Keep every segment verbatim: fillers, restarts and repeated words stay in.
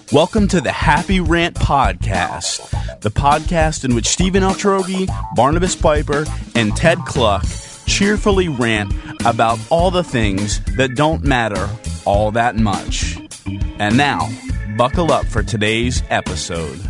Welcome to the Happy Rant Podcast, the podcast in which Stephen Altrogi, Barnabas Piper, and Ted Kluck cheerfully rant about all the things that don't matter all that much. And now, buckle up for today's episode.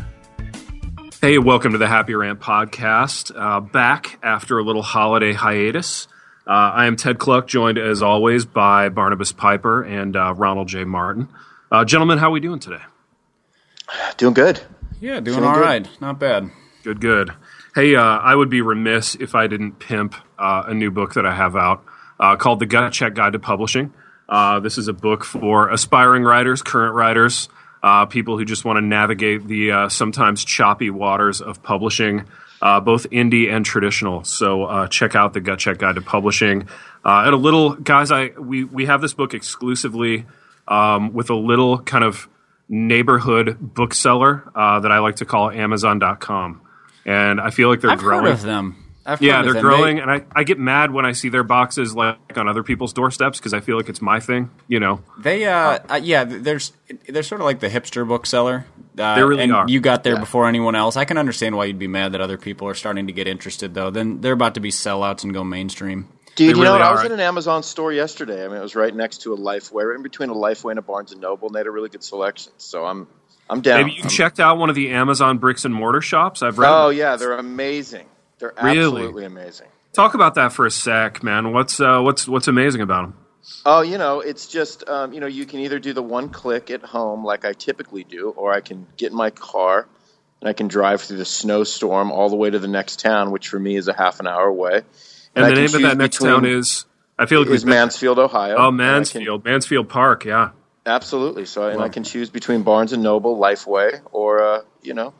Hey, welcome to the Happy Rant Podcast. Uh, back after a little holiday hiatus. Uh, I am Ted Kluck, joined as always by Barnabas Piper and uh, Ronald J. Martin. Uh, gentlemen, how are we doing today? Doing good. Yeah, doing Feeling all good. right. Not bad. Good, good. Hey, uh, I would be remiss if I didn't pimp uh, a new book that I have out uh, called The Gut Check Guide to Publishing. Uh, this is a book for aspiring writers, current writers, uh, people who just want to navigate the uh, sometimes choppy waters of publishing, uh, both indie and traditional. So uh, check out The Gut Check Guide to Publishing. Uh, and a little, guys, I we, we have this book exclusively um, with a little kind of neighborhood bookseller uh, that I like to call Amazon dot com. And I feel like they're I've growing. I've heard of them. I've yeah, heard they're of them. growing, they, and I, I get mad when I see their boxes like on other people's doorsteps because I feel like it's my thing, you know. They, uh, uh, yeah, there's they're sort of like the hipster bookseller. Uh, they really and are. You got there yeah. before anyone else. I can understand why you'd be mad that other people are starting to get interested, though. Then they're about to be sellouts and go mainstream. Dude, They you know really what? I are. was in an Amazon store yesterday. I mean, it was right next to a Lifeway, right in between a Lifeway and a Barnes and Noble, and they had a really good selection. So I'm, I'm down. Maybe you I'm, checked out one of the Amazon bricks and mortar shops. I've read. Oh yeah, they're amazing. They're Really? absolutely amazing. Talk about that for a sec, man. What's uh, what's what's amazing about them? Oh, you know, it's just um, you know, you can either do the one click at home like I typically do, or I can get in my car and I can drive through the snowstorm all the way to the next town, which for me is a half an hour away. And, I the can name of choose that next between- town is I feel like is we've been- Mansfield, Ohio. Oh, And I can- Mansfield, Mansfield Park. Yeah, Absolutely. So, and I can choose between Barnes and Noble, Lifeway, or uh, you know,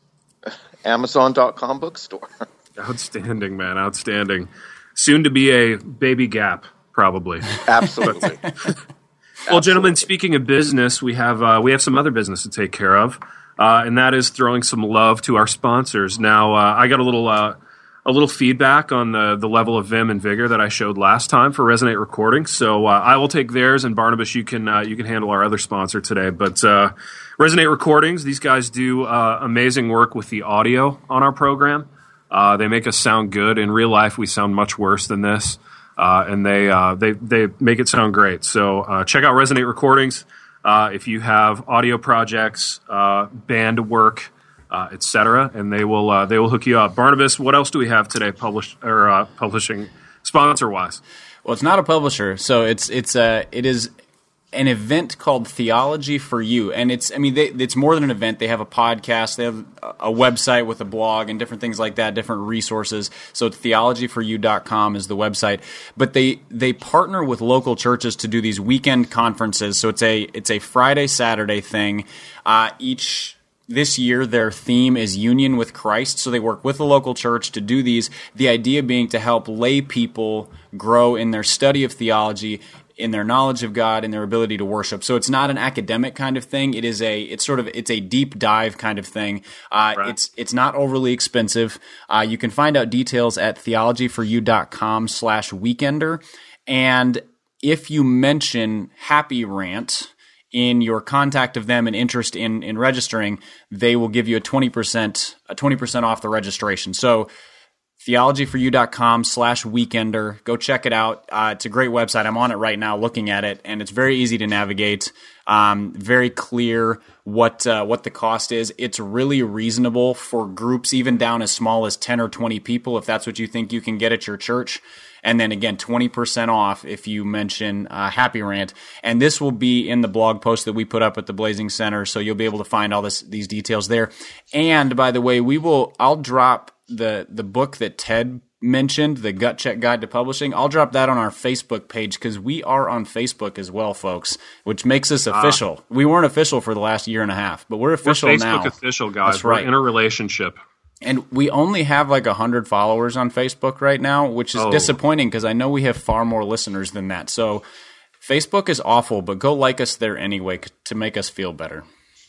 Amazon dot com bookstore. outstanding, man, outstanding. Soon to be a Baby Gap, probably. Absolutely. Well, gentlemen, speaking of business, we have uh, we have some other business to take care of, uh, and that is throwing some love to our sponsors. Now, uh, I got a little uh, a little feedback on the the level of vim and vigor that I showed last time for Resonate Recording, so uh, I will take theirs, and Barnabas, you can uh, you can handle our other sponsor today. But uh, Resonate Recordings, these guys do uh, amazing work with the audio on our program. Uh, they make us sound good. In real life, we sound much worse than this. Uh, and they uh, they they make it sound great. So uh, check out Resonate Recordings uh, if you have audio projects, uh, band work, uh, et cetera, and they will uh, they will hook you up. Barnabas, what else do we have today? Published or uh, publishing sponsor wise? Well, it's not a publisher, so it's it's uh, it is an event called Theology for You, and it's I mean they, it's more than an event. They have a podcast, they have a website with a blog and different things like that, different resources. So it's theology for you dot com is the website. But they they partner with local churches to do these weekend conferences. So it's a it's a Friday Saturday thing. Uh, each This year, their theme is Union with Christ, so they work with the local church to do these. The idea being to help lay people grow in their study of theology, in their knowledge of God, and their ability to worship. So it's not an academic kind of thing. It is a it's sort of it's a deep dive kind of thing. Uh, Right. It's it's not overly expensive. Uh, you can find out details at theology for you dot com slash weekender. And if you mention Happy Rant in your contact of them and interest in in registering, they will give you a twenty percent a twenty percent off the registration. So theology for you dot com slash weekender. Go check it out. Uh, it's a great website. I'm on it right now looking at it, and it's very easy to navigate. Um, very clear what uh, what the cost is. It's really reasonable for groups even down as small as ten or twenty people, if that's what you think you can get at your church. And then again, twenty percent off if you mention uh, Happy Rant. And this will be in the blog post that we put up at the Blazing Center, so you'll be able to find all this these details there. And by the way, we will I'll drop the the book that Ted mentioned, the Gut Check Guide to Publishing. I'll drop that on our Facebook page because we are on Facebook as well, folks, which makes us official. Ah. We weren't official for the last year and a half, but we're official We're now. Facebook official, guys. That's right. We're in a relationship. And we only have like one hundred followers on Facebook right now, which is Oh. disappointing because I know we have far more listeners than that. So Facebook is awful, but go like us there anyway to make us feel better.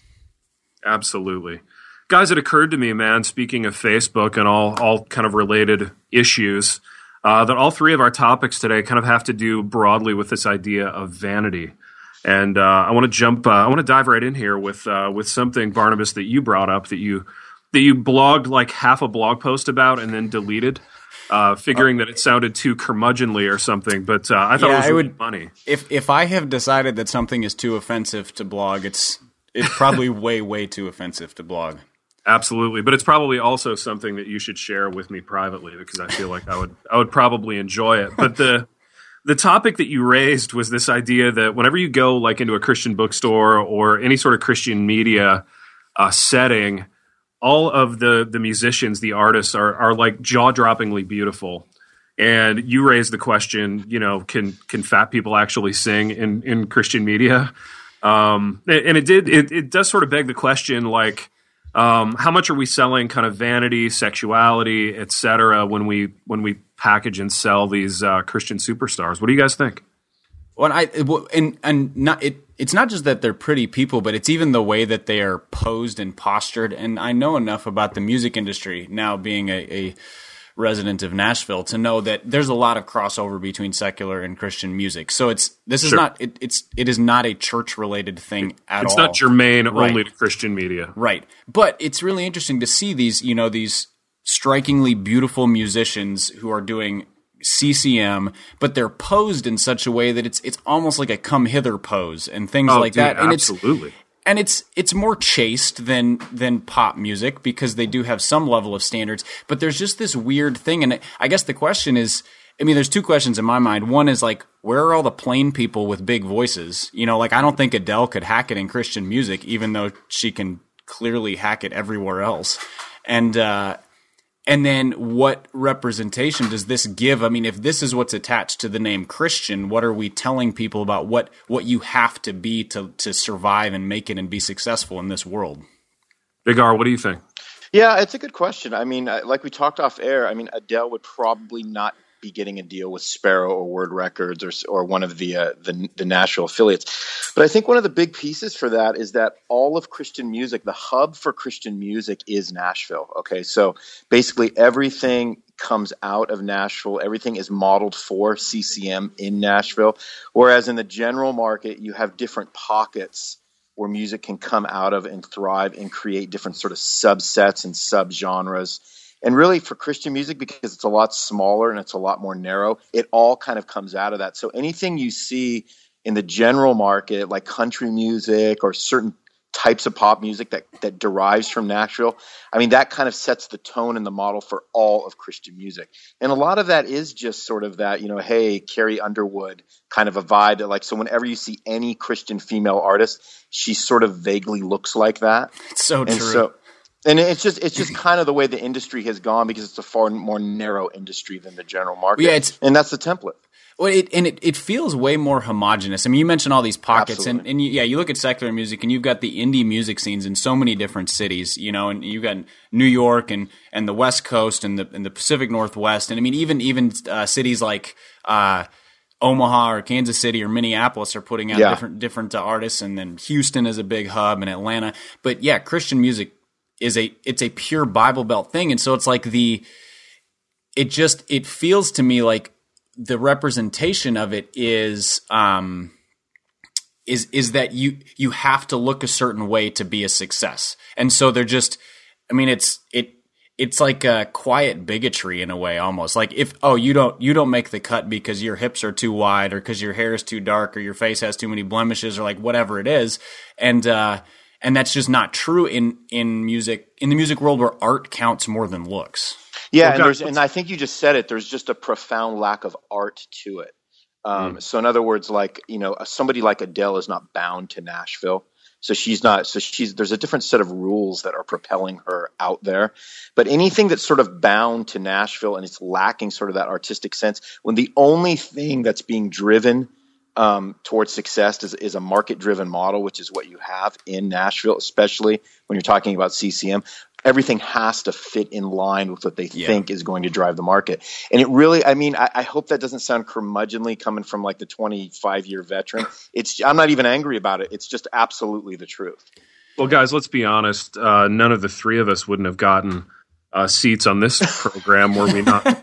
Absolutely. Guys, it occurred to me, man, speaking of Facebook and all, all kind of related issues, uh, that all three of our topics today kind of have to do broadly with this idea of vanity. And uh, I want to jump. Uh, I want to dive right in here with uh, with something, Barnabas, that you brought up that you that you blogged like half a blog post about and then deleted, uh, figuring that it sounded too curmudgeonly or something. But uh, I thought Yeah, it was I really would- funny. If if I have decided that something is too offensive to blog, it's it's probably way way too offensive to blog. Absolutely, but it's probably also something that you should share with me privately because I feel like I would I would probably enjoy it. But the the topic that you raised was this idea that whenever you go like into a Christian bookstore or any sort of Christian media uh, setting, all of the the musicians, the artists are are like jaw-droppingly beautiful. And you raised the question, you know, can can fat people actually sing in in Christian media? Um, and it did it, it does sort of beg the question, like. Um, how much are we selling kind of vanity, sexuality, et cetera, when we when we package and sell these uh, Christian superstars? What do you guys think? Well, I well, and and not it. It's not just that they're pretty people, but it's even the way that they are posed and postured. And I know enough about the music industry now, being a, a resident of Nashville, to know that there's a lot of crossover between secular and Christian music. So it's this is Sure. not it, it's it is not a church related thing at It's all. not germane Right. only to Christian media. Right. But it's really interesting to see these, you know, these strikingly beautiful musicians who are doing C C M, but they're posed in such a way that it's it's almost like a come hither pose and things Oh, like dude, that. And absolutely. it's and it's it's more chaste than than pop music because they do have some level of standards, but there's just this weird thing. And I guess the question is, I mean, there's two questions in my mind. One is like, where are all the plain people with big voices? You know, like I don't think Adele could hack it in Christian music, even though she can clearly hack it everywhere else. And uh, and then what representation does this give? I mean, if this is what's attached to the name Christian, what are we telling people about what what you have to be to to survive and make it and be successful in this world? Big R, what do you think? Yeah, it's a good question. I mean, uh, like we talked off air, I mean, Adele would probably not be getting a deal with Sparrow or Word Records or or one of the uh, the, the Nashville affiliates. But I think one of the big pieces for that is that all of Christian music, the hub for Christian music is Nashville. Okay, so basically everything comes out of Nashville. Everything is modeled for C C M in Nashville. Whereas in the general market, you have different pockets where music can come out of and thrive and create different sort of subsets and subgenres. And really for Christian music, because it's a lot smaller and it's a lot more narrow, it all kind of comes out of that. So anything you see in the general market, like country music or certain types of pop music that, that derives from Nashville, I mean, that kind of sets the tone and the model for all of Christian music. And a lot of that is just sort of that, you know, hey, Carrie Underwood kind of a vibe that like, so whenever you see any Christian female artist, she sort of vaguely looks like that. It's so And true. so, and it's just it's just kind of the way the industry has gone because it's a far more narrow industry than the general market. Yeah, it's- and that's the template. Well, it, and it, it feels way more homogenous. I mean, you mentioned all these pockets, and, Absolutely. and you, yeah, you look at secular music, and you've got the indie music scenes in so many different cities, you know, and you've got New York and, and the West Coast and the and the Pacific Northwest, and I mean, even even uh, cities like uh, Omaha or Kansas City or Minneapolis are putting out Yeah. different different uh, artists, and then Houston is a big hub, and Atlanta. But yeah, Christian music is a it's a pure Bible Belt thing, and so it's like the it just it feels to me like the representation of it is um, is is that you you have to look a certain way to be a success, and so they're just. I mean, it's it it's like a quiet bigotry in a way, almost like if oh you don't you don't make the cut because your hips are too wide or because your hair is too dark or your face has too many blemishes or like whatever it is, and uh, and that's just not true in in music in the music world where art counts more than looks. Yeah, Well, and, God, there's, what's- and I think you just said it. There's just a profound lack of art to it. Um, So in other words, like, you know, somebody like Adele is not bound to Nashville. So she's not, so she's, there's a different set of rules that are propelling her out there. But anything that's sort of bound to Nashville and it's lacking sort of that artistic sense, when the only thing that's being driven um, towards success is, is a market-driven model, which is what you have in Nashville, especially when you're talking about C C M. Everything has to fit in line with what they Yeah. think is going to drive the market. And it really, I mean, I, I hope that doesn't sound curmudgeonly coming from like the twenty-five year veteran. It's, I'm not even angry about it. It's just absolutely the truth. Well, guys, let's be honest. Uh, none of the three of us wouldn't have gotten uh, seats on this program were we not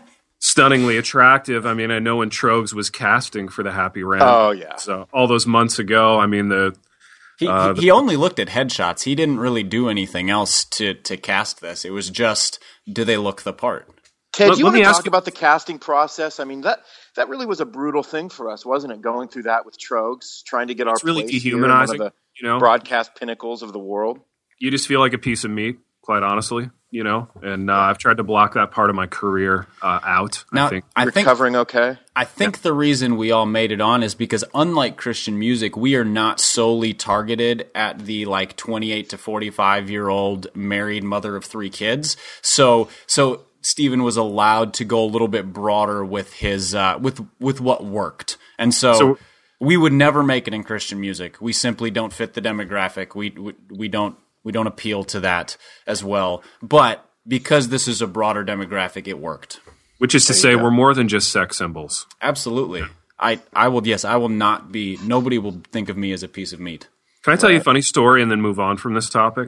stunningly attractive. I mean, I know when Trogs was casting for the Happy Rant. Oh, yeah. So all those months ago, I mean, the he, uh, he, he only looked at headshots. He didn't really do anything else to to cast this. It was just, do they look the part? Ted, let, do you let want to me talk ask about the casting process? I mean, that that really was a brutal thing for us, wasn't it? Going through that with Trogs, trying to get it's our really place dehumanizing. here in one of the you know, broadcast pinnacles of the world. You just feel like a piece of meat, quite honestly. You know, and uh, I've tried to block that part of my career uh, out. Now, I think. I think Recovering okay? I think the reason we all made it on is because, unlike Christian music, we are not solely targeted at the like twenty-eight to forty-five year old married mother of three kids. So, so Stephen was allowed to go a little bit broader with his uh, with with what worked, and so, So- we would never make it in Christian music. We simply don't fit the demographic. We we, we don't. We don't appeal to that as well. But because this is a broader demographic, it worked. Which is to say, we're more than just sex symbols. Absolutely. I, I will, yes, I will not be, nobody will think of me as a piece of meat. Can I tell you a funny story and then move on from this topic?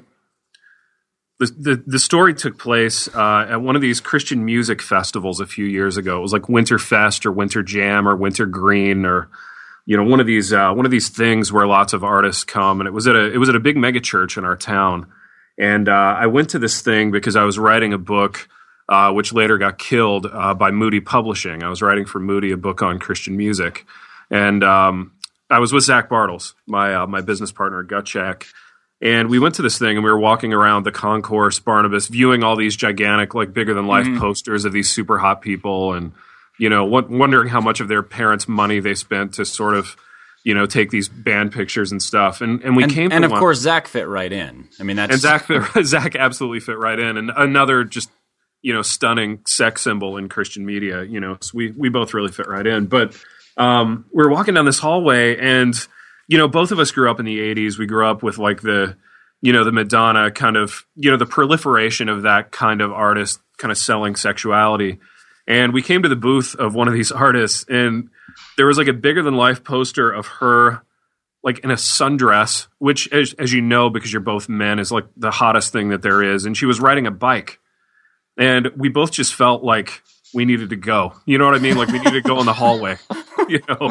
The the, the story took place uh, at one of these Christian music festivals a few years ago. It was like Winterfest or Winter Jam or Winter Green or you know one of these uh, one of these things where lots of artists come. And it was at a it was at a big mega church in our town. And uh, I went to this thing because I was writing a book, uh, which later got killed uh, by Moody Publishing. I was writing for Moody a book on Christian music, and um, I was with Zach Bartles, my uh, my business partner at Gut Check. And we went to this thing, and we were walking around the concourse, Barnabas, viewing all these gigantic, like bigger-than-life mm-hmm. posters of these super hot people, and you know, w- wondering how much of their parents' money they spent to sort of, you know, take these band pictures and stuff. And and we and, came, and to of one, course, Zach fit right in. I mean, that's and Zach fit, Zach absolutely fit right in, and another just you know stunning sex symbol in Christian media. You know, so we we both really fit right in. But um, we were walking down this hallway, and you know, both of us grew up in the eighties. We grew up with like the, you know, the Madonna kind of, you know, the proliferation of that kind of artist kind of selling sexuality. And we came to the booth of one of these artists, and there was like a bigger than life poster of her like in a sundress, which as, as you know, because you're both men, is like the hottest thing that there is. And she was riding a bike. And we both just felt like we needed to go. You know what I mean? Like we needed to go in the hallway, you know?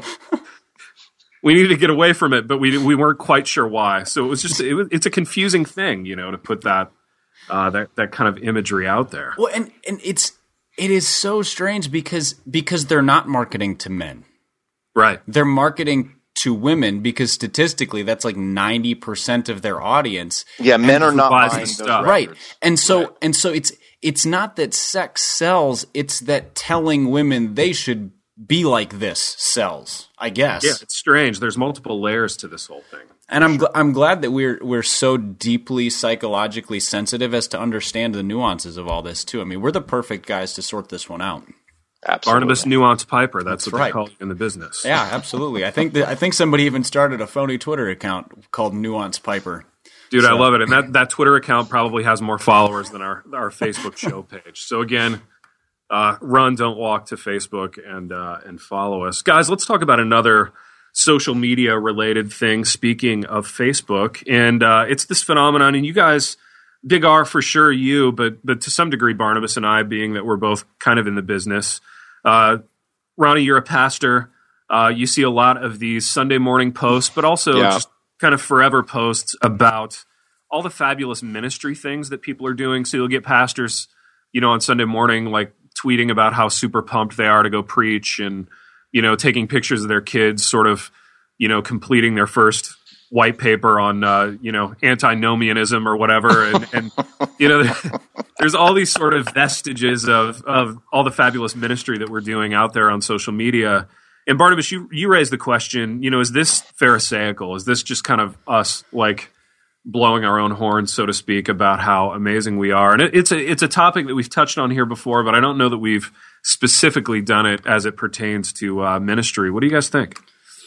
We needed to get away from it, but we we weren't quite sure why. So it was just it was, it's a confusing thing, you know, to put that uh, that that kind of imagery out there. Well, and and it's it is so strange because because they're not marketing to men, right? They're marketing to women because statistically that's like ninety percent of their audience. Yeah, men are not buys buying the those stuff. Right, records. and so Right. and so it's it's not that sex sells; it's that telling women they should be like this sells, I guess. Yeah, it's strange. There's multiple layers to this whole thing. And I'm gl- I'm glad that we're we're so deeply psychologically sensitive as to understand the nuances of all this too. I mean, we're the perfect guys to sort this one out. Absolutely. Barnabas Nuance Piper. That's, That's what right. they call you in the business. Yeah, absolutely. I think that, I think somebody even started a phony Twitter account called Nuance Piper. Dude, So- I love it. And that, that Twitter account probably has more followers than our, our Facebook show page. So again, uh, run, don't walk to Facebook and uh, and follow us. Guys, let's talk about another social media related thing, speaking of Facebook. And uh, it's this phenomenon, and you guys, Big R for sure you, but but to some degree Barnabas and I, being that we're both kind of in the business. Uh, Ronnie, you're a pastor. Uh, you see a lot of these Sunday morning posts, but also Yeah. just kind of forever posts about all the fabulous ministry things that people are doing. So you'll get pastors, you know, on Sunday morning, like tweeting about how super pumped they are to go preach, and, you know, taking pictures of their kids sort of, you know, completing their first white paper on, uh, you know, antinomianism or whatever. And, and you know, there's all these sort of vestiges of, of all the fabulous ministry that we're doing out there on social media. And Barnabas, you, you raised the question, you know, is this pharisaical? Is this just kind of us like blowing our own horns, so to speak, about how amazing we are? And it, it's a it's a topic that we've touched on here before, but I don't know that we've specifically done it as it pertains to uh, ministry. What do you guys think?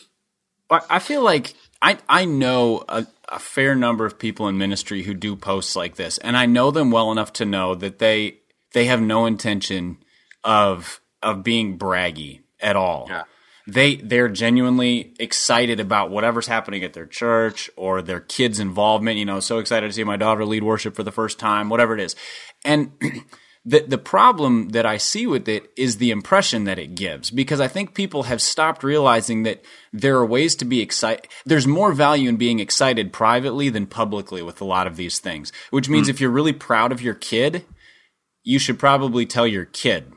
I I feel like I I know a, a fair number of people in ministry who do posts like this, and I know them well enough to know that they they have no intention of of being braggy at all. Yeah. They they're genuinely excited about whatever's happening at their church or their kids' involvement. You know, so excited to see my daughter lead worship for the first time, whatever it is, and The, the problem that I see with it is the impression that it gives, because I think people have stopped realizing that there are ways to be excited. There's more value in being excited privately than publicly with a lot of these things, which means mm. if you're really proud of your kid, you should probably tell your kid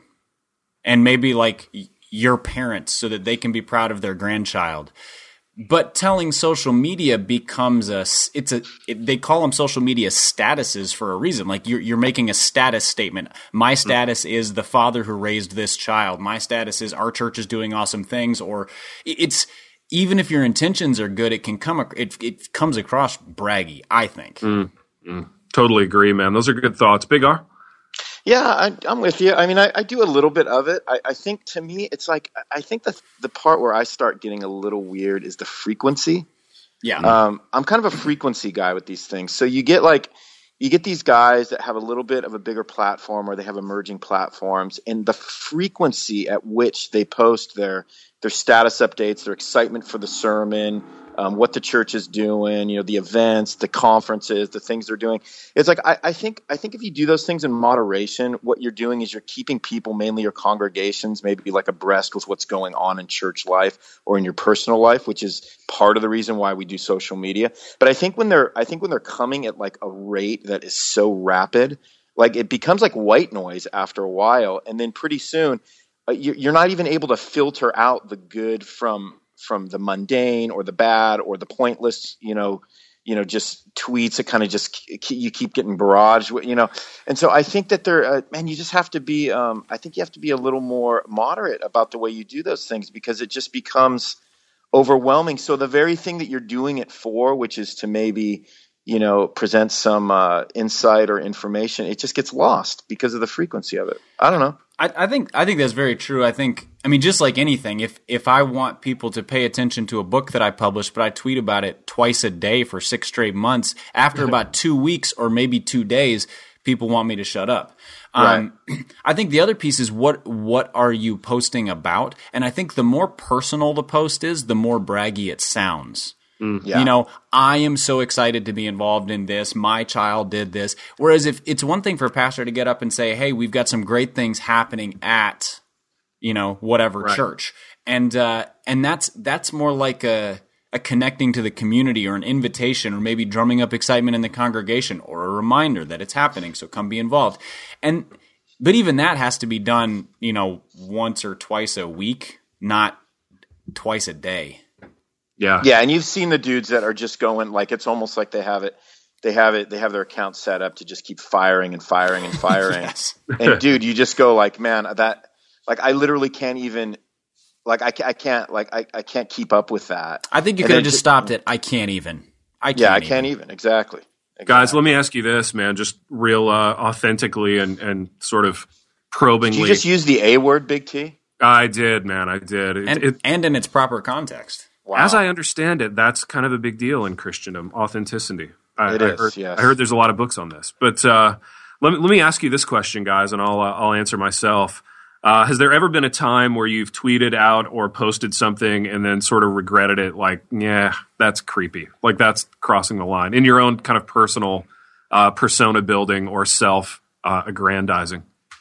and maybe like your parents so that they can be proud of their grandchild. But telling social media becomes a, it's a, it, they call them social media statuses for a reason. Like you're, you're making a status statement. My status mm. is the father who raised this child. My status is our church is doing awesome things. Or it's, even if your intentions are good, it can come, it, it comes across braggy, I think. Mm. Mm. Totally agree, man. Those are good thoughts. Big R? Yeah, I, I'm with you. I mean, I, I do a little bit of it. I, I think to me, it's like, I think the the part where I start getting a little weird is the frequency. Yeah. Um, I'm kind of a frequency guy with these things. So you get like, you get these guys that have a little bit of a bigger platform or they have emerging platforms, and the frequency at which they post their, their status updates, their excitement for the sermon, Um, what the church is doing, you know, the events, the conferences, the things they're doing. It's like I, I think I think if you do those things in moderation, what you're doing is you're keeping people, mainly your congregations, maybe like abreast with what's going on in church life or in your personal life, which is part of the reason why we do social media. But I think when they're I think when they're coming at like a rate that is so rapid, like it becomes like white noise after a while, and then pretty soon uh, you're, you're not even able to filter out the good from. from the mundane or the bad or the pointless, you know, you know, just tweets that kind of just you keep getting barraged, you know. And so I think that there, uh, man, you just have to be, um, I think you have to be a little more moderate about the way you do those things, because it just becomes overwhelming. So the very thing that you're doing it for, which is to maybe, you know, present some uh, insight or information, it just gets lost because of the frequency of it. I don't know. I, I think I think that's very true. I think, I mean, just like anything, if if I want people to pay attention to a book that I publish, but I tweet about it twice a day for six straight months, after about two weeks or maybe two days, people want me to shut up. Um, right. I think the other piece is what what are you posting about? And I think the more personal the post is, the more braggy it sounds. Mm, yeah. You know, I am so excited to be involved in this. My child did this. Whereas if it's one thing for a pastor to get up and say, hey, we've got some great things happening at, you know, whatever right. church. And uh, and that's that's more like a, a connecting to the community or an invitation or maybe drumming up excitement in the congregation or a reminder that it's happening. So come be involved. And but even that has to be done, you know, once or twice a week, not twice a day. Yeah. Yeah. And you've seen the dudes that are just going like, it's almost like they have it, they have it, they have their account set up to just keep firing and firing and firing. Yes. And dude, you just go like, man, that, like, I literally can't even, like, I, I can't, like, I, I can't keep up with that. I think you could have just stopped it. I can't even. I can't yeah, I even. can't even. Exactly. exactly. Guys, let me ask you this, man, just real uh, authentically and, and sort of probingly. Did you just use the A word, Big T? I did, man. I did. It, and, it, and in its proper context. Wow. As I understand it, that's kind of a big deal in Christendom, authenticity. I, it I is, heard, yes. I heard there's a lot of books on this. But uh, let, me, let me ask you this question, guys, and I'll, uh, I'll answer myself. Uh, has there ever been a time where you've tweeted out or posted something and then sort of regretted it, like, yeah, that's creepy, like that's crossing the line in your own kind of personal uh, persona building or self-aggrandizing? Uh,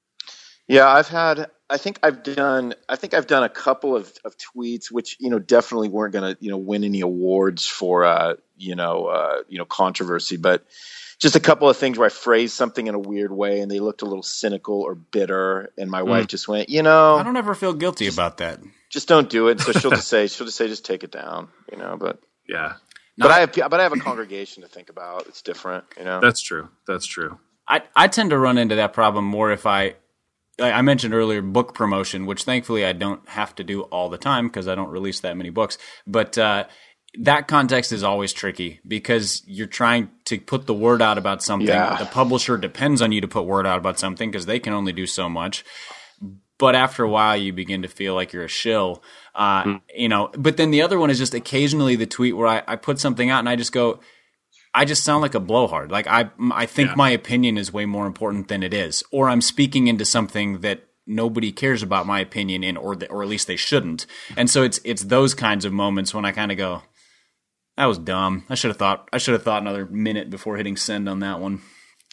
yeah, I've had... I think I've done. I think I've done a couple of, of tweets, which you know definitely weren't going to you know win any awards for uh, you know uh, you know controversy, but just a couple of things where I phrased something in a weird way and they looked a little cynical or bitter, and my mm. wife just went, you know, I don't ever feel guilty just, about that. Just don't do it. So she'll just say, she'll just say, just take it down, you know. But yeah, but I have but I have a congregation to think about. It's different, you know. That's true. That's true. I I tend to run into that problem more if I. I mentioned earlier book promotion, which thankfully I don't have to do all the time because I don't release that many books. But uh, that context is always tricky because you're trying to put the word out about something. Yeah. The publisher depends on you to put word out about something because they can only do so much. But after a while, you begin to feel like you're a shill. Uh, mm. You know. But then the other one is just occasionally the tweet where I, I put something out and I just go, I just sound like a blowhard. Like I, I think yeah. my opinion is way more important than it is, or I'm speaking into something that nobody cares about my opinion in, or the, or at least they shouldn't. And so it's it's those kinds of moments when I kind of go, "That was dumb. I should have thought. I should have thought another minute before hitting send on that one."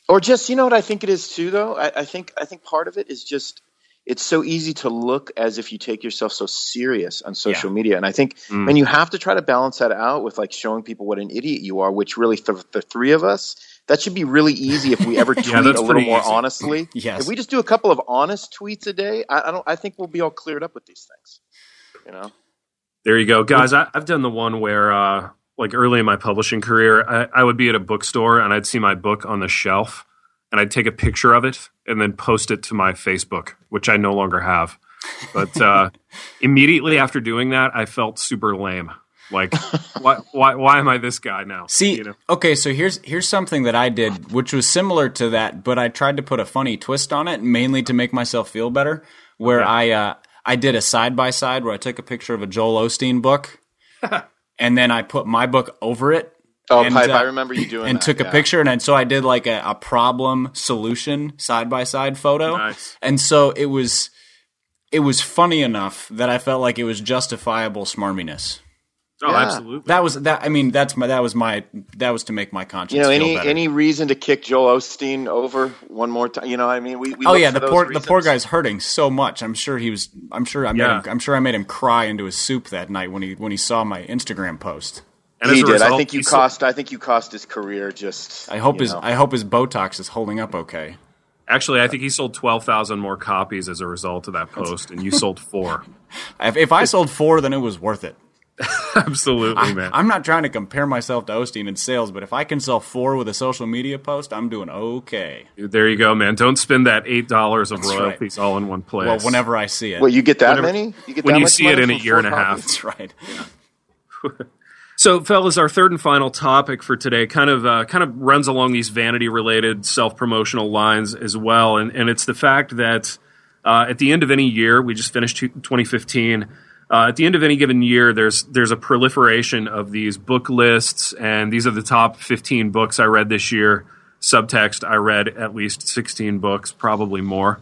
Or just, you know what I think it is too, though? I, I think I think part of it is just it's so easy to look as if you take yourself so serious on social Yeah. media. And I think, Mm. and you have to try to balance that out with like showing people what an idiot you are, which really th- the three of us, that should be really easy if we ever tweet that's a little pretty more easy. honestly. Yes. If we just do a couple of honest tweets a day, I, I don't. I think we'll be all cleared up with these things. You know. There you go, guys. I, I've done the one where, uh, like early in my publishing career, I, I would be at a bookstore and I'd see my book on the shelf, and I'd take a picture of it and then post it to my Facebook, which I no longer have. But uh, immediately after doing that, I felt super lame. Like, why, why, why am I this guy now? See, You know? okay, so here's here's something that I did, which was similar to that, but I tried to put a funny twist on it, mainly to make myself feel better. Where Okay. I uh, I did a side by side where I took a picture of a Joel Osteen book, and then I put my book over it. Oh, and, Pipe, uh, I remember you doing and that. took a yeah. picture, and then, so I did like a, a problem solution side by side photo, Nice. and so it was it was funny enough that I felt like it was justifiable smarminess. Oh, Yeah. absolutely. That was that. I mean, that's my that was my that was to make my conscience You know, feel any better. any reason to kick Joel Osteen over one more time? You know, I mean, we. we Oh look yeah, for the those poor reasons. the poor guy's hurting so much. I'm sure he was. I'm sure I made Yeah. him. I'm sure I made him cry into his soup that night when he when he saw my Instagram post. And He as a did. I result, think you he sold- cost. I think you cost his career. Just. I hope you his know. I hope his Botox is holding up okay. Actually, I think he sold twelve thousand more copies as a result of that post, and you sold four. If, if I sold four, then it was worth it. Absolutely, man. I'm not trying to compare myself to Osteen in sales, but if I can sell four with a social media post, I'm doing okay. There you go, man. Don't spend that eight dollars of That's royalties all in one place. Well, whenever I see it, Well, you get that Whenever- many? You get when that you much see it money in a for year and four a half. copies? that's right. So, fellas, our third and final topic for today kind of uh, kind of runs along these vanity-related, self-promotional lines as well, and and it's the fact that uh, at the end of any year, we just finished twenty fifteen. Uh, at the end of any given year, there's there's a proliferation of these book lists, and these are the top fifteen books I read this year. Subtext: I read at least sixteen books, probably more.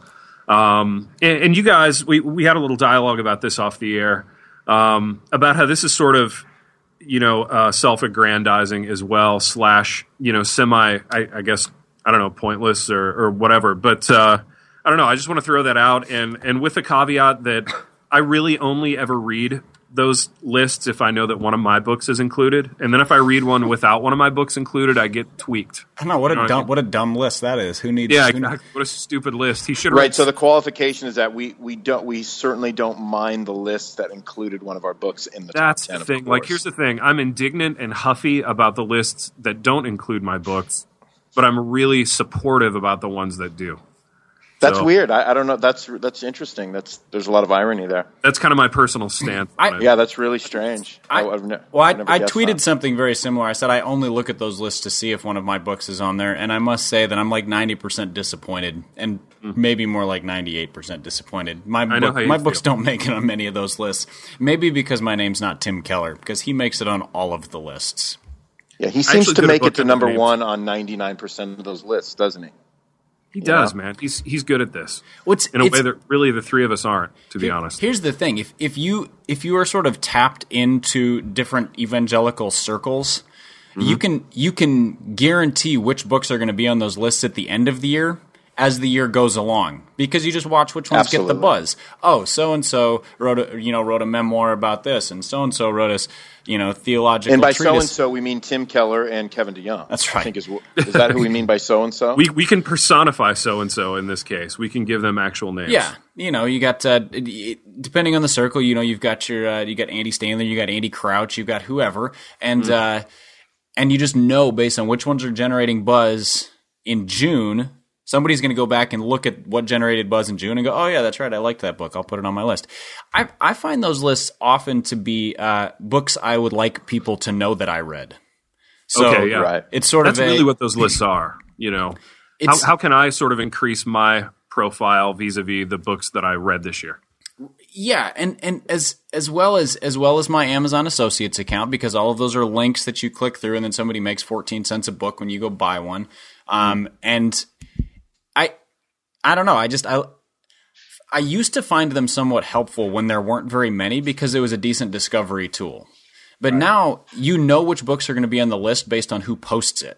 Um, and, and you guys, we we had a little dialogue about this off the air um, about how this is sort of, you know, uh, self-aggrandizing as well, slash, you know, semi, I, I guess, I don't know, pointless or, or whatever. But uh, I don't know. I just want to throw that out. And, and with the caveat that I really only ever read those lists if I know that one of my books is included. And then if I read one without one of my books included, I get tweaked. I don't know what a You know, dumb what a dumb list that is. Who needs? Yeah, who exactly. What a stupid list. He should Right. write So the qualification is that we we don't we certainly don't mind the list that included one of our books in the That's top ten. the thing. Of Like, course. here's the thing. I'm indignant and huffy about the lists that don't include my books, but I'm really supportive about the ones that do. That's So- weird. I, I don't know. That's that's interesting. That's there's a lot of irony there. That's kind of my personal stance. I- on it. Yeah, that's really strange. I, I've ne- well, I, I've never I guessed tweeted that. something very similar. I said I only look at those lists to see if one of my books is on there, and I must say that I'm like ninety percent disappointed, and maybe more like ninety-eight percent disappointed. My I know book, how you my books feel. don't make it on many of those lists. Maybe because my name's not Tim Keller, because he makes it on all of the lists. Yeah, he I seems actually to did a make book it to under number names. one on ninety-nine percent of those lists, doesn't he? He does, man. He's he's good at this What's in a it's- way that really the three of us aren't, to be Here- honest. Here's the thing: if if you if you are sort of tapped into different evangelical circles, Mm-hmm. you can you can guarantee which books are going to be on those lists at the end of the year as the year goes along, because you just watch which ones get Absolutely. the buzz. Oh, so and so wrote a you know wrote a memoir about this, and so and so wrote us you know theological And by so and treatise. so, we mean Tim Keller and Kevin DeYoung. That's I right. think is is that who we mean by so and so? We we can personify so and so in this case. We can give them actual names. Yeah, you know, you got uh, it- it- depending on the circle, you know, you've got your uh, you got Andy Stanley, you got Andy Crouch, you got whoever, and uh, and you just know based on which ones are generating buzz in June. Somebody's going to go back and look at what generated buzz in June and go, oh, yeah, that's right. I liked that book. I'll put it on my list. I, I find those lists often to be uh, books I would like people to know that I read. So Okay, yeah. Right. it's sort That's of a, really what those lists are. You know, how It's- how can I sort of increase my profile vis-a-vis the books that I read this year? Yeah, and, and as as well as as well as my Amazon Associates account, because all of those are links that you click through, and then somebody makes fourteen cents a book when you go buy one. Um, and I I don't know. I just I I used to find them somewhat helpful when there weren't very many because it was a decent discovery tool. But now you know which books are going to be on the list based on who posts it.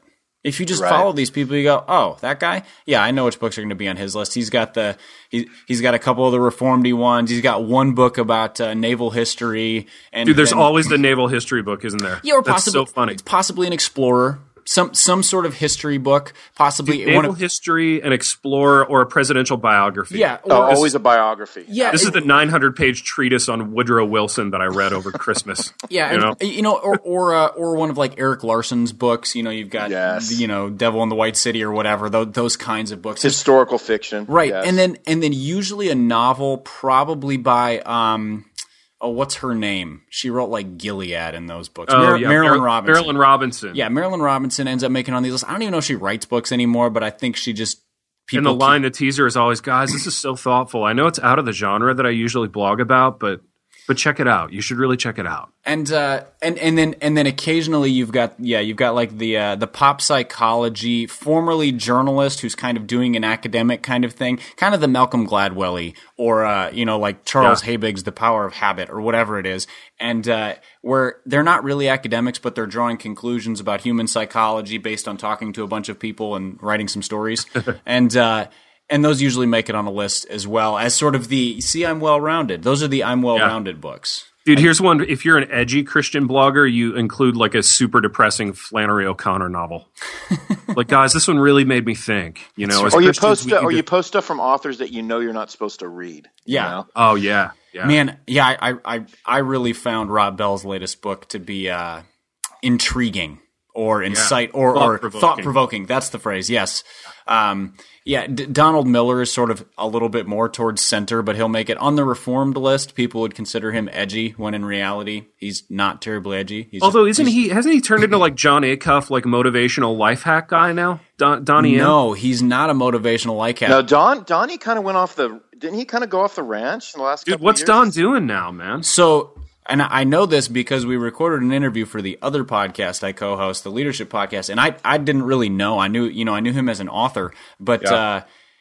If you just Right. follow these people, you go, oh, that guy? Yeah, I know which books are going to be on his list. He's got the he, he's got a couple of the Reformed ones. He's got one book about uh, naval history. And Dude, there's then, always the naval history book, isn't there? yeah, or That's possibly so funny. possibly an explorer, some some sort of history book, possibly Naval one of, history, an explorer, or a presidential biography. yeah, Oh, or, always a biography. yeah. This it- is the nine hundred page treatise on Woodrow Wilson that I read over Christmas. Yeah, you and, know? you know, or or uh, or one of like Eric Larson's books. You know, you've got Yes. you know, Devil in the White City or whatever. Those, those kinds of books, Historical fiction. right? Yes. And then and then usually a novel, probably by um, oh, what's her name? She wrote like Gilead in those books. Oh, Mar- yeah, Marilyn Mar- Robinson. Marilyn Robinson. Yeah, Marilyn Robinson ends up making on these lists. I don't even know if she writes books anymore, but I think she just people And the keep- line, the teaser is always, guys, this is so thoughtful. I know it's out of the genre that I usually blog about, but but check it out. You should really check it out. And uh, and and then and then occasionally you've got yeah you've got like the uh, the pop psychology, formerly journalist who's kind of doing an academic kind of thing, kind of the Malcolm Gladwell-y, or uh, you know, like Charles Yeah. Habig's The Power of Habit or whatever it is, and uh, where they're not really academics, but they're drawing conclusions about human psychology based on talking to a bunch of people and writing some stories, and. Uh, And those usually make it on a list as well as sort of the, see, I'm well-rounded. Those are the I'm well-rounded books. Dude, here's one. If you're an edgy Christian blogger, you include like a super depressing Flannery O'Connor novel. Like, guys, this one really made me think. You know, as or you Christians, post we uh, or need you to- post stuff from authors that you know you're not supposed to read. you Yeah. know? Oh yeah, yeah. Man, yeah, I, I, I really found Rob Bell's latest book to be uh, intriguing or insight or, or Thought-provoking. thought provoking. That's the phrase. Yes. Um, yeah. D- Donald Miller is sort of a little bit more towards center, but he'll make it on the Reformed list. People would consider him edgy when in reality he's not terribly edgy. He's Although, just- isn't he? Hasn't he turned into like John Acuff, like motivational life hack guy now? Don, Donnie. M? no, he's not a motivational like No, Don Donnie kind of went off the. Didn't he kind of go off the ranch in the last? Dude, couple what's of Don years? doing now, man? So, and I know this because we recorded an interview for the other podcast I co-host, the Leadership Podcast, and I, I didn't really know. I knew, you know, I knew him as an author, but Yeah. uh,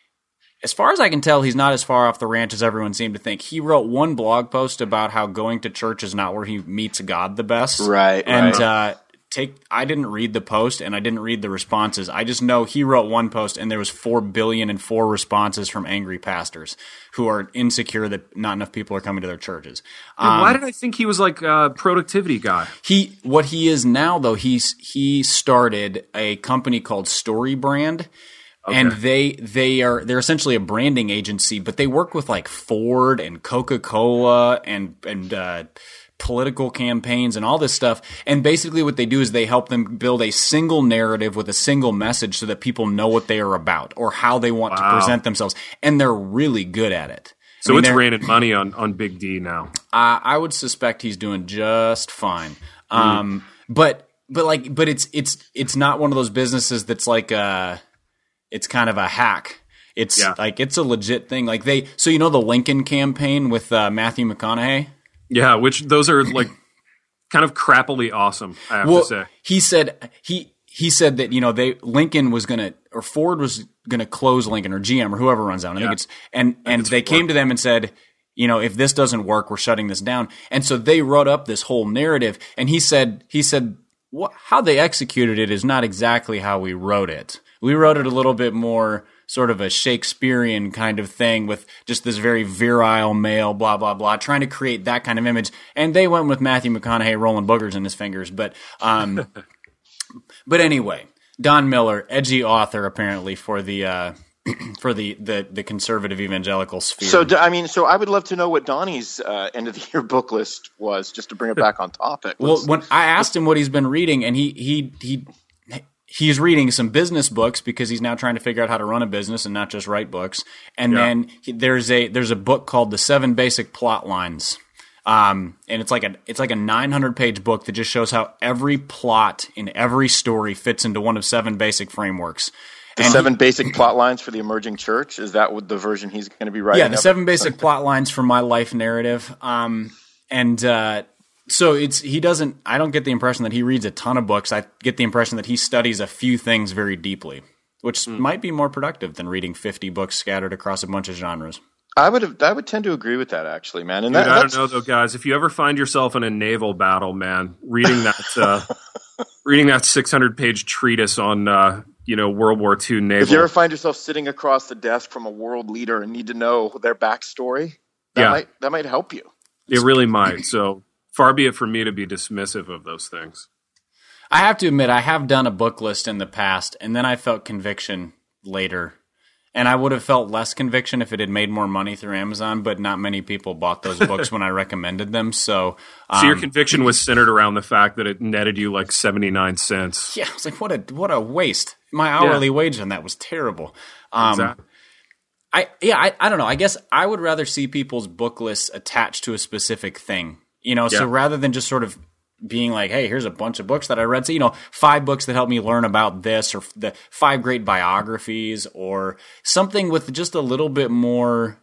as far as I can tell, he's not as far off the ranch as everyone seemed to think. He wrote one blog post about how going to church is not where he meets God the best. Right, And right. uh, take, I didn't read the post and I didn't read the responses. I just know he wrote one post and there was four billion and four responses from angry pastors who are insecure that not enough people are coming to their churches. Dude, why did I think he was like a productivity guy? He what he is now though, he's he started a company called Story Brand. And they they are they're essentially a branding agency, but they work with like Ford and Coca-Cola and and uh, political campaigns and all this stuff. And basically what they do is they help them build a single narrative with a single message so that people know what they are about or how they want Wow. to present themselves. And they're really good at it. I So mean, it's they're- raining money on, on Big D now. Uh, I would suspect he's doing just fine. Um, but but like but it's it's it's not one of those businesses that's like uh it's kind of a hack. It's Yeah. like it's a legit thing. Like they so you know the Lincoln campaign with uh, Matthew McConaughey? Yeah, which those are like kind of crappily awesome, I have Well, to say. he said he he said that you know they Lincoln was gonna or Ford was gonna close Lincoln or G M or whoever runs down. I Yeah. think it's and and they came to them and said, you know, if this doesn't work, we're shutting this down. And so they wrote up this whole narrative. And he said he said what, how they executed it is not exactly how we wrote it. We wrote it a little bit more sort of a Shakespearean kind of thing with just this very virile male, blah, blah, blah, trying to create that kind of image. And they went with Matthew McConaughey rolling boogers in his fingers. But, um, but anyway, Don Miller, edgy author apparently for the, uh, for the, the, the conservative evangelical sphere. So I mean, so I would love to know what Donnie's uh, end of the year book list was, just to bring it back on topic. well, Let's- when I asked him what he's been reading, and he he he he's reading some business books because he's now trying to figure out how to run a business and not just write books. And Yeah. then he, there's a there's a book called The Seven Basic Plot Lines. Um, and it's like a it's like a nine hundred page book that just shows how every plot in every story fits into one of seven basic frameworks. the And seven basic plot lines for the emerging church, is that what the version he's going to be writing? Yeah, the up? seven basic plot lines for my life narrative. Um, and uh, so it's he doesn't. I don't get the impression that he reads a ton of books. I get the impression that he studies a few things very deeply, which might be more productive than reading fifty books scattered across a bunch of genres. I would have, I would tend to agree with that, actually, man. And Dude, that, I that's, don't know though, guys. If you ever find yourself in a naval battle, man, reading that uh, reading that six hundred page treatise on uh, you know World War Two naval. If you ever find yourself sitting across the desk from a world leader and need to know their backstory, that Yeah. might that might help you. It really might. So far be it from me to be dismissive of those things. I have to admit, I have done a book list in the past, and then I felt conviction later. And I would have felt less conviction if it had made more money through Amazon, but not many people bought those books when I recommended them. So, um, So your conviction was centered around the fact that it netted you like seventy-nine cents. yeah, I was like, what a what a waste. My hourly Yeah. wage on that was terrible. Um, Exactly. I yeah, I, I don't know. I guess I would rather see people's book lists attached to a specific thing. You know, so Yeah. rather than just sort of being like, hey, here's a bunch of books that I read. So, you know, five books that helped me learn about this, or the five great biographies, or something with just a little bit more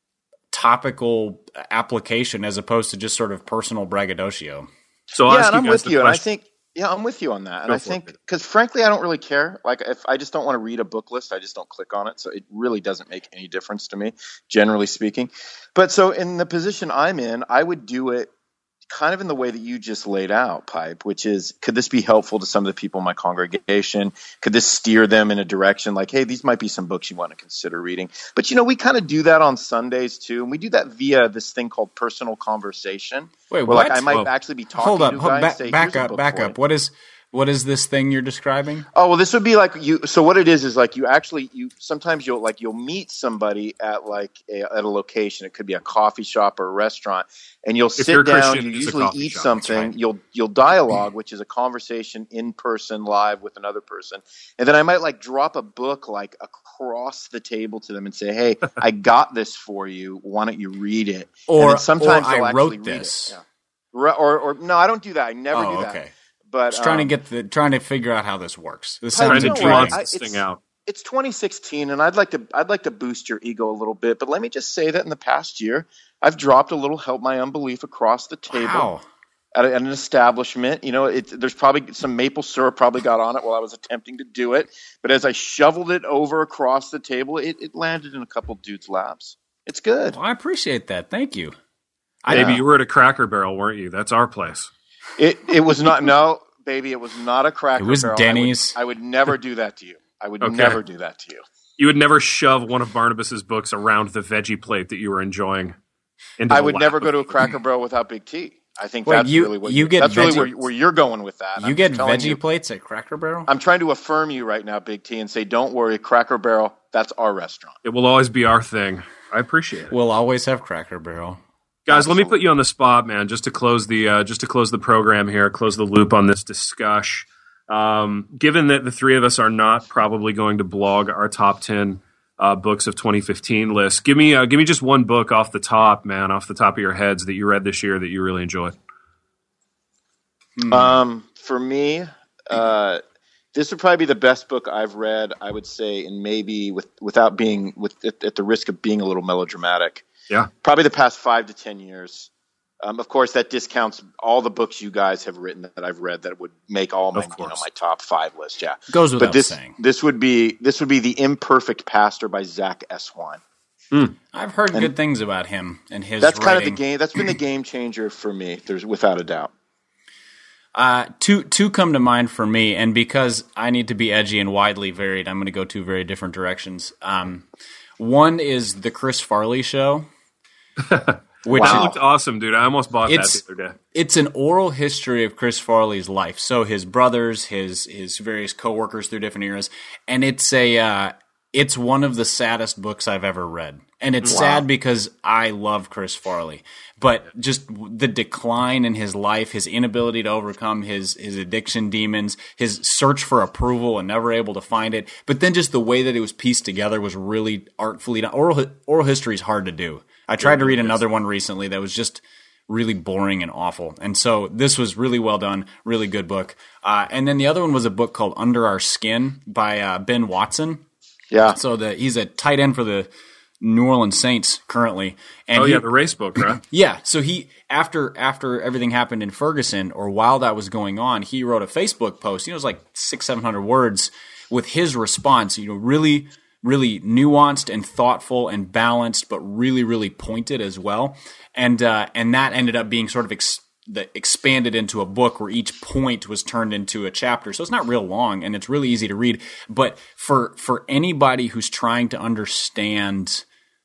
topical application as opposed to just sort of personal braggadocio. So I'll yeah, ask and you I'm guys with the you, and I question. think yeah, I'm with you on that. And Go I for think it. because frankly, I don't really care. Like if I just don't want to read a book list, I just don't click on it. So it really doesn't make any difference to me, generally speaking. But so in the position I'm in, I would do it kind of in the way that you just laid out, Pipe, which is, could this be helpful to some of the people in my congregation? Could this steer them in a direction like, hey, these might be some books you want to consider reading? But, you know, we kind of do that on Sundays, too. And we do that via this thing called personal conversation. Wait, where, like, what? I might Whoa. actually be talking Hold up, to a hold, guy back, and say, back "Here's a up, book back for up. you." What is what is this thing you're describing? Oh, well, this would be like you. So what it is is like you actually you sometimes you'll like you'll meet somebody at like a, at a location. It could be a coffee shop or a restaurant, and you'll you're sit down. Christian, You it's a usually coffee eat shop, something. that's right. You'll you'll dialogue, which is a conversation in person, live with another person, and then I might like drop a book like across the table to them and say, "Hey, I got this for you. Why don't you read it?" Or, and then sometimes or they'll I actually wrote read this. it. Yeah. Or, or or no, I don't do that. I never Oh, do that. okay. But Just trying um, to get the trying to figure out how this works. This Trying sounds Trying to to know what? nuance intriguing. I- this it's- thing out. It's twenty sixteen, and I'd like to I'd like to boost your ego a little bit. But let me just say that in the past year, I've dropped a little help my unbelief across the table Wow. at, a, at an establishment. You know, it, there's probably some maple syrup probably got on it while I was attempting to do it. But as I shoveled it over across the table, it, it landed in a couple dudes' laps. It's good. Well, I appreciate that. Thank you. Maybe Yeah. you were at a Cracker Barrel, weren't you? That's our place. It it was not no baby. It was not a Cracker It was Barrel. Denny's. I would, I would never do that to you. I would Okay. never do that to you. You would never shove one of Barnabas's books around the veggie plate that you were enjoying. Into I the would lap never of- go to a Cracker Barrel without Big T. I think Wait, that's you- really what you you get that's really veggie- where, where you're going with that. You I'm get telling veggie you. plates at Cracker Barrel? I'm trying to affirm you right now, Big T, and say, don't worry, Cracker Barrel, that's our restaurant. It will always be our thing. I appreciate it. We'll always have Cracker Barrel. Guys, let me put you on the spot, man, just to close the uh, just to close the program here, close the loop on this discussion. Um, given that the three of us are not probably going to blog our top ten uh, books of twenty fifteen list, give me uh, give me just one book off the top, man, off the top of your heads that you read this year that you really enjoyed. Um, for me, uh, this would probably be the best book I've read, I would say, and maybe with without being with at, at the risk of being a little melodramatic. Yeah. Probably the past five to ten years. Um, of course, that discounts all the books you guys have written that I've read that would make all my Of you know course. my top five list. Yeah, Goes without but this saying. this would be this would be The Imperfect Pastor by Zach Eswine. I've heard good things about him and his That's kind of writing. the game. That's been the game changer for me. There's without a doubt. Uh, two two come to mind for me, and because I need to be edgy and widely varied, I'm going to go two very different directions. Um, one is the Chris Farley Show, which That Wow. looked awesome, dude. I almost bought It's- that the other day. it's an oral history of Chris Farley's life. So his brothers, his his various coworkers through different eras, and it's a uh, it's one of the saddest books I've ever read. And it's sad because I love Chris Farley, but just the decline in his life, his inability to overcome his his addiction demons, his search for approval and never able to find it, but then just the way that it was pieced together was really artfully done. Oral oral history is hard to do. I tried to read another one recently that was just really boring and awful. And so this was really well done, really good book. Uh, and then the other one was a book called Under Our Skin by uh, Ben Watson. Yeah. So the, he's a tight end for the New Orleans Saints currently. And Oh he, yeah, the race book, right? yeah. So he after after everything happened in Ferguson, or while that was going on, he wrote a Facebook post. You know, it was like six seven hundred words with his response. You know, really really nuanced and thoughtful and balanced, but really really pointed as well. And uh, and that ended up being sort of ex- the expanded into a book where each point was turned into a chapter. So it's not real long and it's really easy to read. But for for anybody who's trying to understand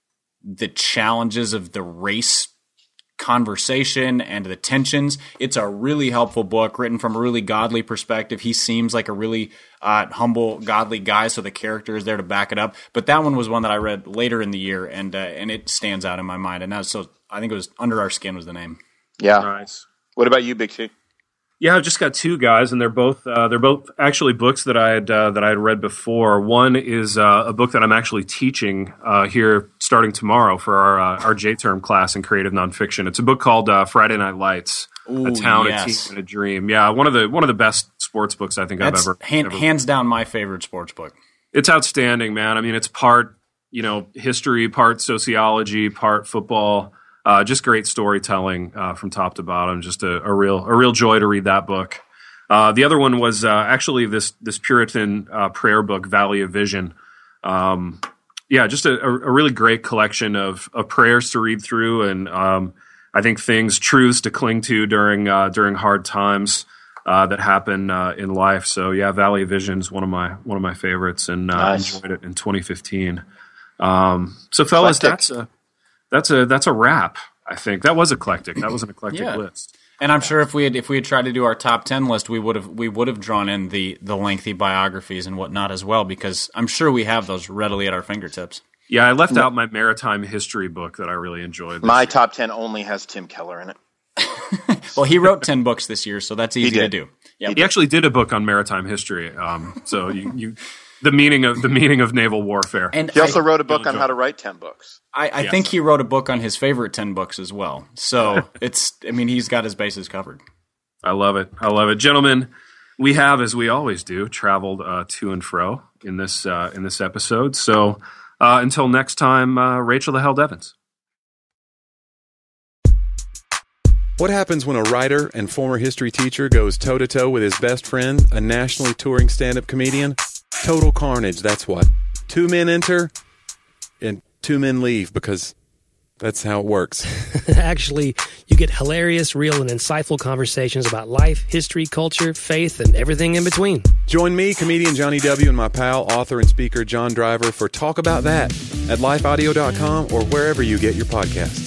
the challenges of the race conversation and the tensions, it's a really helpful book written from a really godly perspective. He seems like a really uh, humble, godly guy, so the character is there to back it up. But that one was one that I read later in the year, and uh, and it stands out in my mind. And that was, so I think it was Under Our Skin was the name. Yeah. Nice. What about you, Big T? Yeah, I've just got two guys, and they're both uh, they're both actually books that I had uh, that I had read before. One is uh, a book that I'm actually teaching uh, here starting tomorrow for our uh, our J-term class in creative nonfiction. It's a book called uh, Friday Night Lights: Ooh, A Town, yes. a Team, and a Dream. Yeah, one of the one of the best sports books I think That's I've ever, hand, ever hands down my favorite sports book. It's outstanding, man. I mean, it's part you know history, part sociology, part football. Uh, just great storytelling uh, from top to bottom. Just a, a real a real joy to read that book. Uh, the other one was uh, actually this this Puritan uh, prayer book, Valley of Vision. Um, yeah, just a, a really great collection of, of prayers to read through, and um, I think things, truths to cling to during uh, during hard times uh, that happen uh, in life. So yeah, Valley of Vision is one of my one of my favorites, and uh, Nice. enjoyed it in twenty fifteen. Um, so, fellas, Eclectic. that's a that's a that's a wrap. I think that was eclectic. That was an eclectic Yeah. list. And I'm sure if we had if we had tried to do our top ten list, we would have we would have drawn in the the lengthy biographies and whatnot as well, because I'm sure we have those readily at our fingertips. Yeah, I left out my maritime history book that I really enjoyed. this My year. top ten only has Tim Keller in it. Well, he wrote ten books this year, so that's easy to did. do. Yeah, He actually did a book on maritime history. Um, so you, you, the meaning of the meaning of naval warfare. and He also I, wrote a book on Jojo. how to write ten books. I, I Yes. think he wrote a book on his favorite ten books as well. So it's I mean he's got his bases covered. I love it. I love it, gentlemen. We have, as we always do, traveled uh, to and fro in this uh, in this episode. So uh, until next time, uh, Rachel the Hell Devins. What happens when a writer and former history teacher goes toe-to-toe with his best friend, a nationally touring stand-up comedian? Total carnage, that's what. Two men enter, and two men leave, because that's how it works. Actually, you get hilarious, real, and insightful conversations about life, history, culture, faith, and everything in between. Join me, comedian Johnny W., and my pal, author and speaker John Driver for Talk About That at life audio dot com or wherever you get your podcasts.